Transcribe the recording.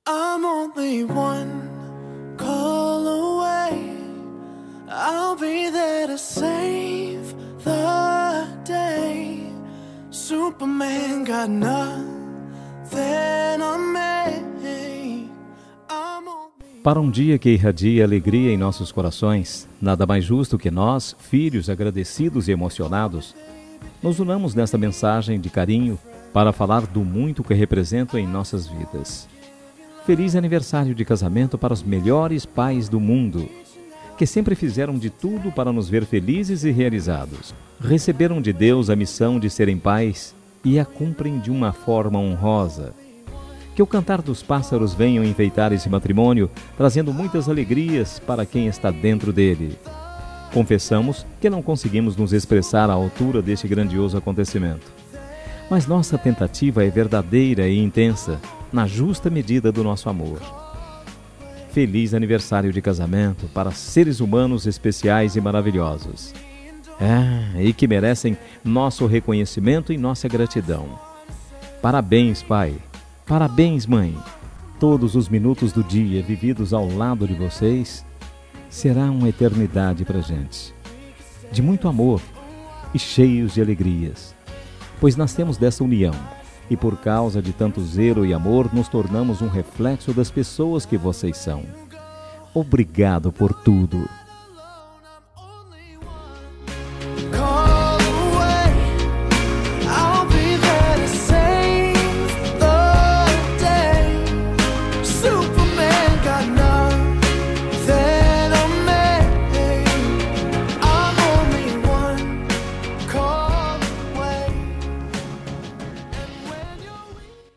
I'm only one call away. I'll be there to save the day. Superman got nothing on me. Para um dia que irradia alegria em nossos corações, nada mais justo que nós, filhos agradecidos e emocionados, nos unamos nesta mensagem de carinho para falar do muito que representam em nossas vidas. Feliz aniversário de casamento para os melhores pais do mundo, que sempre fizeram de tudo para nos ver felizes e realizados. Receberam de Deus a missão de serem pais e a cumprem de uma forma honrosa. Que o cantar dos pássaros venham enfeitar esse matrimônio, trazendo muitas alegrias para quem está dentro dele. Confessamos que não conseguimos nos expressar à altura deste grandioso acontecimento. Mas nossa tentativa é verdadeira e intensa, na justa medida do nosso amor. Feliz aniversário de casamento para seres humanos especiais e maravilhosos. E que merecem nosso reconhecimento e nossa gratidão. Parabéns, pai. Parabéns, mãe. Todos os minutos do dia vividos ao lado de vocês será uma eternidade para a gente. De muito amor e cheios de alegrias. Pois nascemos dessa união e por causa de tanto zelo e amor nos tornamos um reflexo das pessoas que vocês são. Obrigado por tudo.